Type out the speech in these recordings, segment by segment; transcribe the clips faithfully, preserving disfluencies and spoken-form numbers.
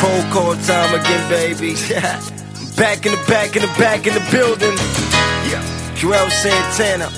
roll call time again, baby. Back in the back in the back in the building. Yeah, Joel Santana.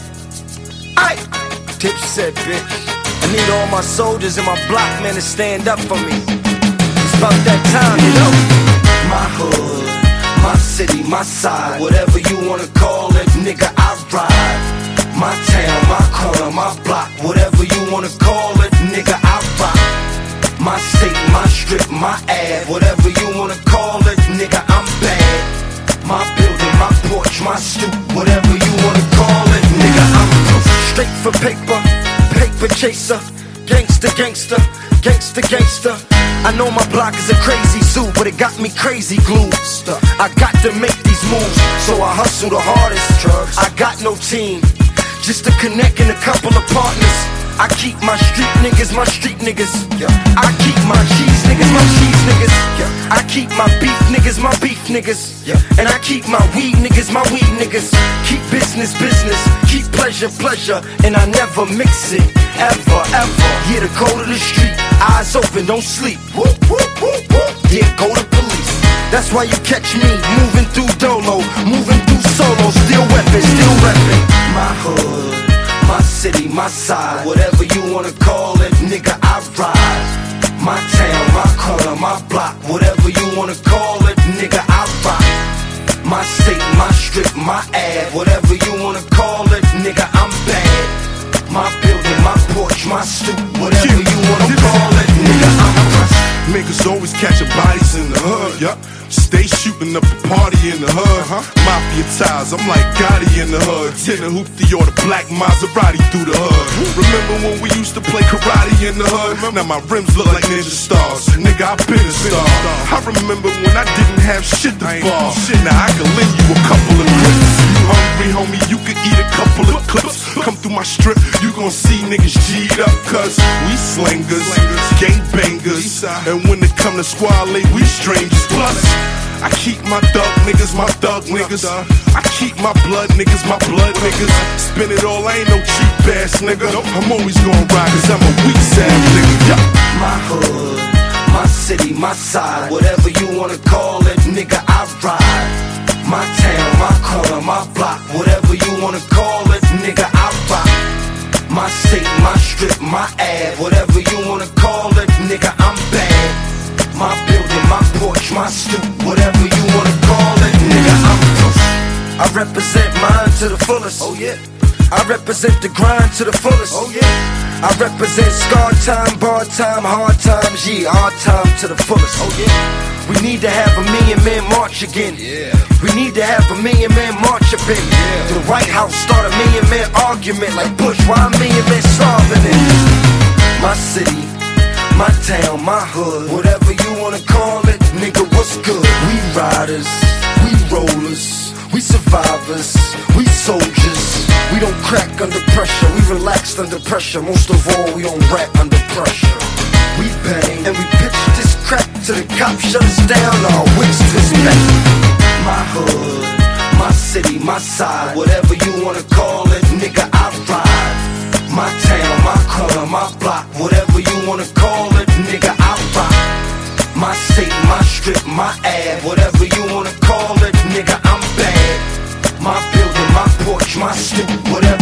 Aye, Dipset, bitch. I need all my soldiers and my block men to stand up for me. It's about that time, you know. My hood, my city, my side, whatever you wanna call it, nigga, I ride. My town, my corner, my block, whatever you wanna call it, nigga, I rock. My state, my strip, my ad, whatever you wanna call it, nigga, I'm bad. My building, my porch, my stoop, whatever you wanna call it, nigga, I'm straight for paper, paper chaser, gangster, gangster, gangster, gangster. I know my block is a crazy zoo, but it got me crazy glued. I got to make these moves, so I hustle the hardest. I got no team, just a connect and a couple of partners. I keep my street niggas, my street niggas. I keep my cheese niggas, my cheese niggas. I keep my beef niggas, my beef niggas. And I keep my weed niggas, my weed niggas. Keep business, business. Keep pleasure, pleasure. And I never mix it, ever, ever. Yeah, the code of the street, eyes open, don't sleep. Whoop, whoop, whoop, whoop. Yeah, go to police. That's why you catch me moving through Dolo, moving through solo, still weapon, still reppin'. My hood, my city, my side, whatever you wanna call it, nigga, I ride. My town, my corner, my block, whatever you wanna call it, nigga, I rock. My state, my strip, my ad, whatever you wanna call it, nigga, I'm bad. My building, my porch, my stoop, whatever you wanna call it, nigga, I'm rock. Niggas always catching bodies in the hood, yeah. Stay shooting up the party in the hood, huh? Mafia ties, I'm like Gotti in the hood. Tenor hoopty or the black Maserati through the hood. Remember when we used to play karate in the hood? Now my rims look like ninja stars. Nigga, I been a star. I remember when I didn't have shit to bar. Now I can lend you a couple of clips. You hungry, homie, you can eat a couple of clips. Come through my strip, you gon' see niggas G'd up, cuz we slingers, gang bangers. And when it come to squad late, we strangers. Plus, I keep my thug niggas, my thug niggas. I keep my blood niggas, my blood niggas. Spin it all, I ain't no cheap ass nigga. I'm always gonna ride cause I'm a weak ass nigga. Yeah. My hood, my city, my side, whatever you wanna call it, nigga, I ride. My town, my corner, my block, whatever you wanna call it, nigga, I rock. My state, my strip, my ad, whatever you wanna call it, nigga, I'm bad. My building, my porch, my stoop, whatever you wanna call it, nigga, I'm push. I represent mine to the fullest. Oh yeah. I represent the grind to the fullest. Oh yeah. I represent scar time, bar time, hard times, yeah, hard time to the fullest. Oh yeah. We need to have a million man march again. Yeah. We need to have a million man march up in. Yeah. The White House start a million man argument like Bush. Why a million men starving in my city? My town, my hood, whatever you wanna call it, nigga, what's good? We riders, we rollers, we survivors, we soldiers. We don't crack under pressure, we relaxed under pressure. Most of all, we don't rap under pressure. We bang and we pitch this crack to the cops shut us down, our wits twist back. My hood, my city, my side, whatever you wanna call it, nigga, I ride. My town, my corner, my block, whatever you wanna call it, nigga, I rock. My state, my strip, my ad, whatever you wanna call it, nigga, I'm bad. My building, my porch, my stoop, whatever